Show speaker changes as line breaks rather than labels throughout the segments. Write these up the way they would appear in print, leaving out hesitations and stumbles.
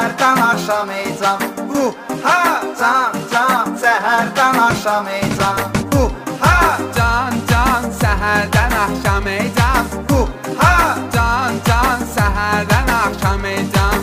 səhərdən axşam ey can. Ha can can səhərdən axşam ey can. Ha
Can can səhərdən axşam ey can.
ha
Can can səhərdən axşam ey can.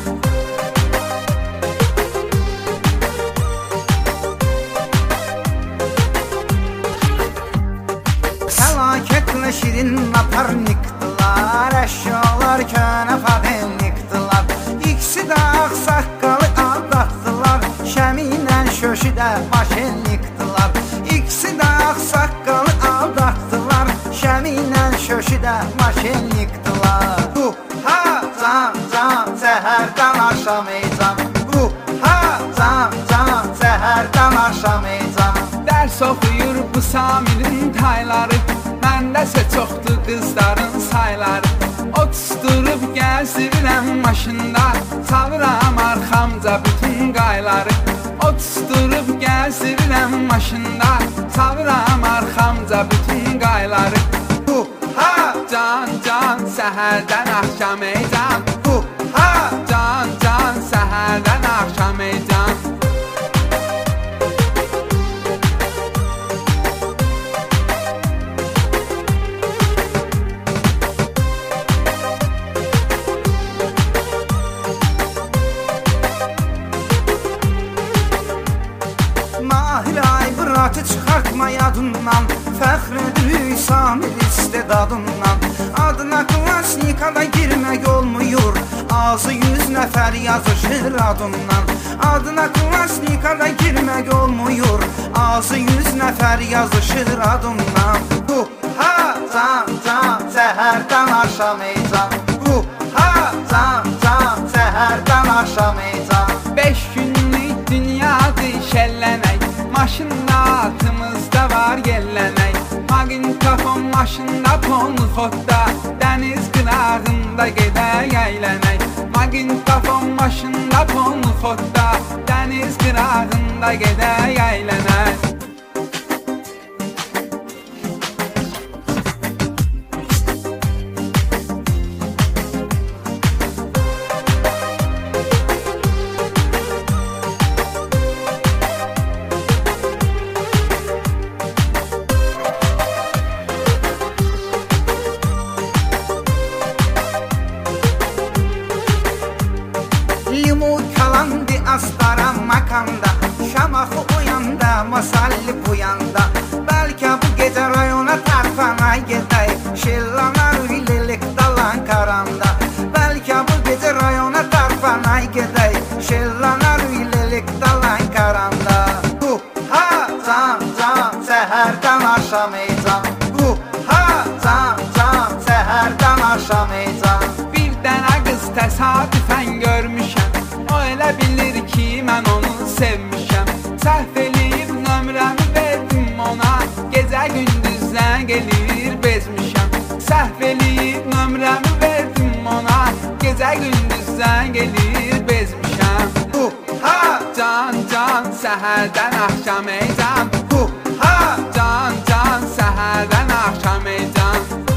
Fəlakətlə şirin naparnikdılar, əşyalar könə fadenlikdılar. İkisi də ağsaqqalı aldatdılar, şəminlə şöşü də maşenlikdılar. İkisi də ağsaqqalı aldatdılar, şəminlə şöşü də maşenlikdılar. Ha can can səhərdən axşam ey can. Ha can can səhərdən axşam ey can.
Dərs oxuyur bu Samirin tayları, məndəsə çoxdur qızların sayları. O tutturub gəzdirirəm maşında, salıram arxamca bütün qayları. O tutturub gəzdirirəm maşında, salıram arxamca bütün qayları.
Ha
Can can səhərdən axşam ey can.
ha
Can can səhərdən axşam ey can.
Mahir Ayburatı çıxartma yadından, fəxr edirik Samir istedadından. Adına klassikada girmək olmuyor, azı 100 nəfər yazışır adından. Adına klassikada girmək olmuyor, azı 100 nəfər yazışır adından. Ha can can səhərdən axşam ey can. Ha can can səhərdən axşam ey can.
5 günlük dünyadır şəllənək, maşında altımızda var yellənək. Maqintofon maşında polxodda, dəniz qırağında gedək əylənək. Maqintofon maşında polxodda, dəniz qırağında gedək əylənək.
Limon kalandı astara makanda, şamaxı uyanda, masalli buyanda. Bəlkə bu gecə rayona tarfana gedək, şillanar üyləlik dalan karanda. Bəlkə bu gecə rayona tarfana gedək, şillanar üyləlik dalan karanda. Ha can can səhərdən axşam ey can. Ha can can səhərdən axşam ey can.
Bir dənə qız təsadüfən görmüşəm, o elə bilir ki, mən onu sevmişəm. Səhv eləyib nömrəmi verdim ona, gecə gündüz zəng eləyir bezmişəm. Səhv eləyib nömrəmi verdim ona, gecə gündüz zəng eləyir bezmişəm.
Ha
Can can səhərdən axşam ey can.
ha
Can can səhərdən axşam ey can.